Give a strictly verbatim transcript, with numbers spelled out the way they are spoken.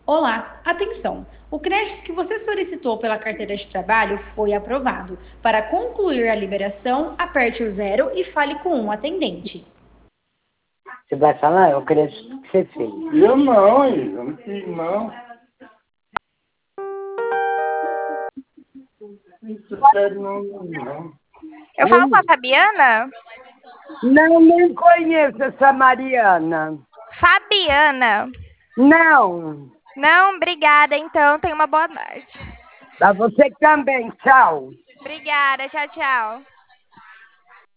Olá, atenção! O crédito que você solicitou pela carteira de trabalho foi aprovado. Para concluir a liberação, aperte o zero e fale com um atendente. Você vai falar? É o crédito que você fez. Eu não, eu não fiz, não. Isso sério, não, não, não. Eu falo com a Fabiana? Não, nem conheço essa Mariana. Fabiana. Não. Não, obrigada, então. Tenha uma boa noite. Pra você também. Tchau. Obrigada, tchau, tchau.